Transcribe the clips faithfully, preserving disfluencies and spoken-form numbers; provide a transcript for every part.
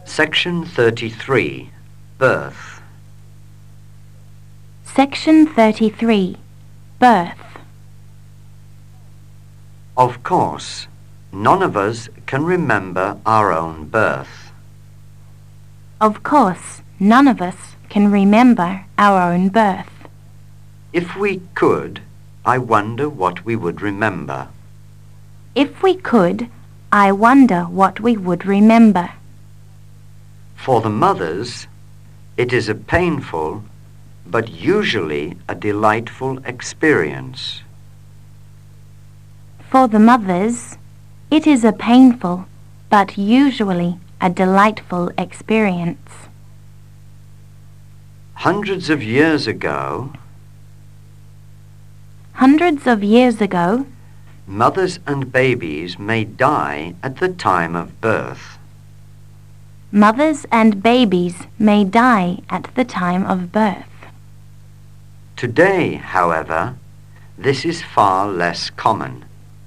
Section thirty-three. Birth. Section thirty-three. Birth. Of course, none of us can remember our own birth. Of course, none of us can remember our own birth. If we could, I wonder what we would remember. If we could, I wonder what we would remember. For the mothers, it is a painful, but usually a delightful experience. For the mothers, it is a painful, but usually a delightful experience. Hundreds of years ago, Hundreds of years ago, mothers and babies may die at the time of birth. mothers and babies may die at the time of birth. Today, however, this is far less common.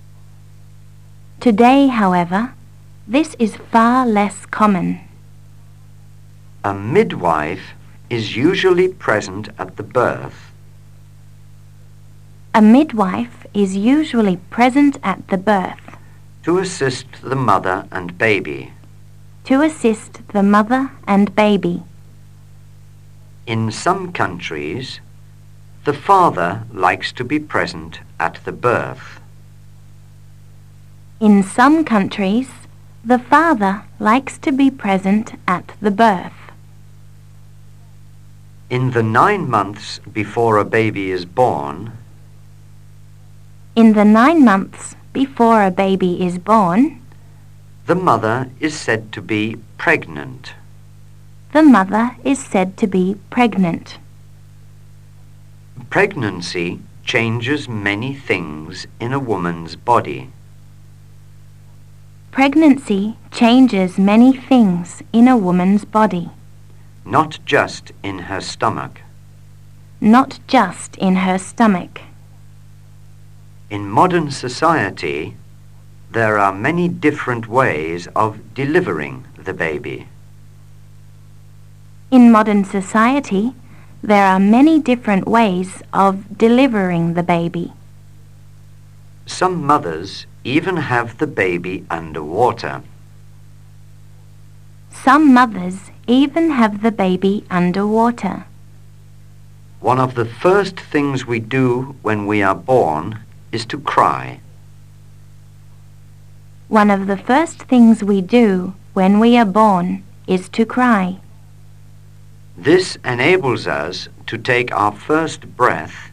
Today, however, this is far less common. A midwife is usually present at the birth. A midwife is usually present at the birth to assist the mother and baby. to assist the mother and baby. In some countries, the father likes to be present at the birth. In some countries, the father likes to be present at the birth. In the nine months before a baby is born, In the nine months before a baby is born, the mother is said to be pregnant. the mother is said to be pregnant. Pregnancy changes many things in a woman's body. Pregnancy changes many things in a woman's body, Not just in her stomach. not just in her stomach. In modern society, there are many different ways of delivering the baby. In modern society, there are many different ways of delivering the baby. Some mothers even have the baby underwater. Some mothers even have the baby underwater. One of the first things we do when we are born is to cry. One of the first things we do when we are born is to cry. This enables us to take our first breath.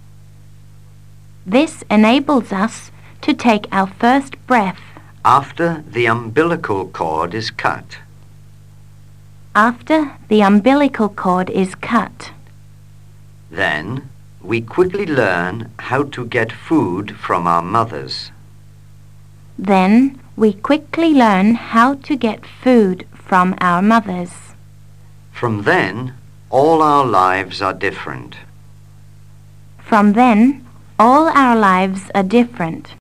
This enables us to take our first breath After the umbilical cord is cut. after the umbilical cord is cut. Then we quickly learn how to get food from our mothers. Then we quickly learn how to get food from our mothers. From then, all our lives are different. From then, all our lives are different.